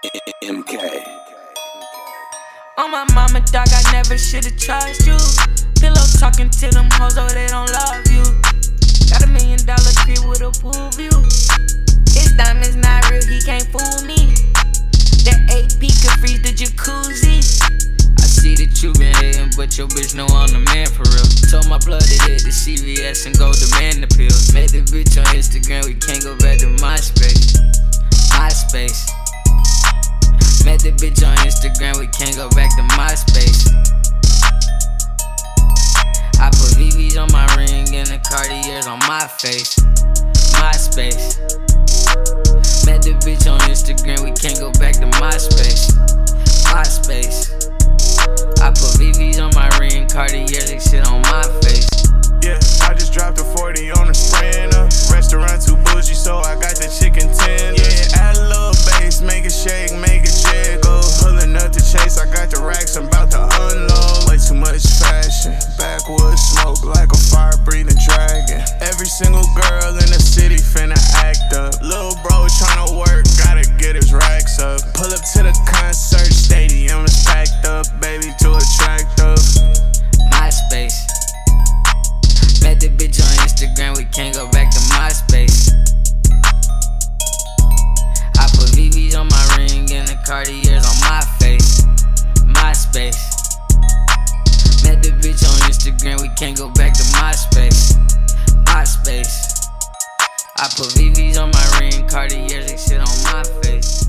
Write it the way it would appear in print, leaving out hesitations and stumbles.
MK. On my mama, dog, I never should've trust you. Pillow talking to them hoes, oh, they don't love you. Got $1 million crib with a pool view. His diamonds not real, he can't fool me. That AP could freeze the jacuzzi. I see that you been hating, but your bitch know I'm the man for real. Told my plug to hit the CVS and go demand the pills. Met the bitch on Instagram, we can't go back to MySpace. MySpace. Met the bitch on Instagram, we can't go back to MySpace. I put VVs on my ring and the Cartiers on my face. MySpace. Met the bitch on Instagram, we can't go back to MySpace. MySpace. I put VVs on my ring, Cartiers and shit on my face. Yeah, I just dropped a 40 on the Sprinter. Restaurant too bougie, so I got the chicken tenders. Yeah, add a little bass, make it shake, make it jiggle. Pulling up to chase, I got the racks, I'm about to unload. Way too much fashion, backwoods smoke like a fire-breathing dragon. Every single girl in the city finna act up. Lil' bro tryna work, gotta get his racks up. Pull up to the concert, stadium is packed up. Baby too attractive. MySpace. Met the bitch on Instagram, we can't go back to MySpace. I put VVs on my ring and the Cartiers on my face. MySpace. Met the bitch on Instagram, we can't go back to MySpace. MySpace. I put VVs on my ring, Cartiers and shit on my face.